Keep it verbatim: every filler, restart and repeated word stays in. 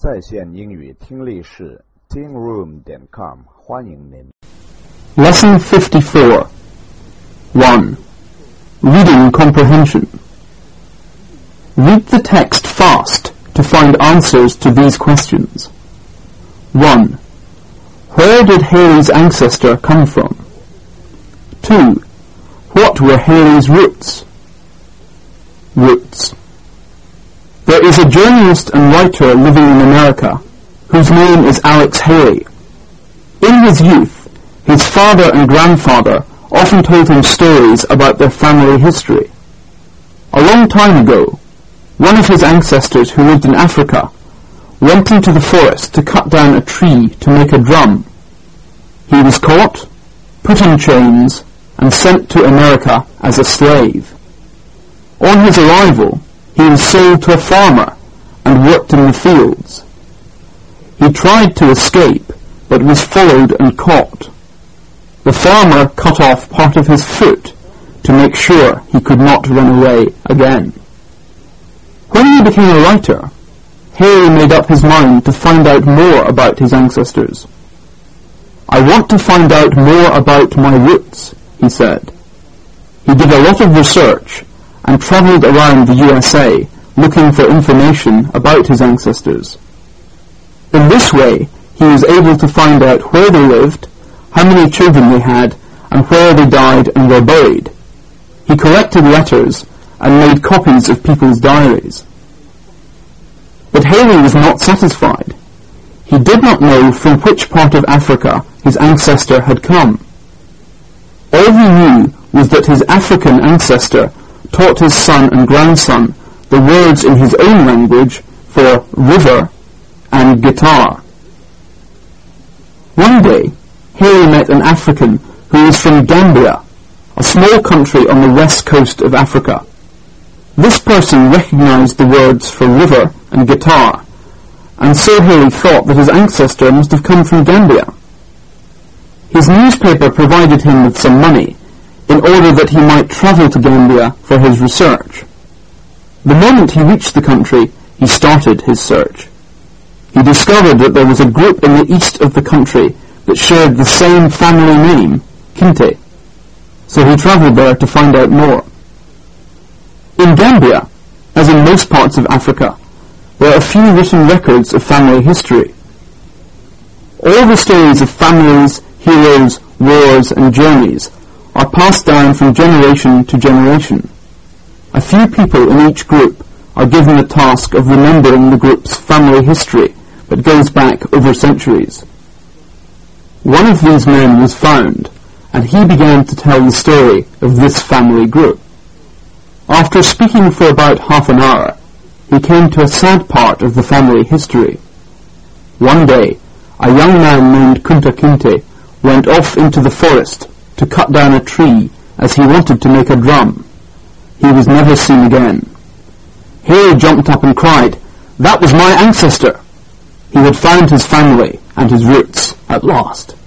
在线英语听力室 teen room 点 com 欢迎您。 Lesson fifty-four. one. Reading comprehension. Read the text fast to find answers to these questions. one. Where did Haley's ancestor come from? two. What were Haley's roots? Roots. There is a journalist and writer living in America whose name is Alex Haley. In his youth, his father and grandfather often told him stories about their family history. A long time ago, one of his ancestors who lived in Africa went into the forest to cut down a tree to make a drum. He was caught, put in chains, and sent to America as a slave. On his arrival, he was sold to a farmer and worked in the fields. He tried to escape, but was followed and caught. The farmer cut off part of his foot to make sure he could not run away again. When he became a writer, Haley made up his mind to find out more about his ancestors. "I want to find out more about my roots," he said. He did a lot of research and travelled around the U S A looking for information about his ancestors. In this way, he was able to find out where they lived, how many children they had, and where they died and were buried. He collected letters and made copies of people's diaries. But Haley was not satisfied. He did not know from which part of Africa his ancestor had come. All he knew was that his African ancestor taught his son and grandson the words in his own language for river and guitar. One day, Haley met an African who was from Gambia, a small country on the west coast of Africa. This person recognized the words for river and guitar, and so Haley thought that his ancestor must have come from Gambia. His newspaper provided him with some money in order that he might travel to Gambia for his research. The moment he reached the country, he started his search. He discovered that there was a group in the east of the country that shared the same family name, Kinte, so he travelled there to find out more. In Gambia, as in most parts of Africa, there are few written records of family history. All the stories of families, heroes, wars, and journeys are passed down from generation to generation. A few people in each group are given the task of remembering the group's family history that goes back over centuries. One of these men was found, and he began to tell the story of this family group. After speaking for about half an hour, he came to a sad part of the family history. One day, a young man named Kunta Kinte went off into the forest to cut down a tree as he wanted to make a drum. He was never seen again. Haley jumped up and cried, "That was my ancestor!" He had found his family and his roots at last.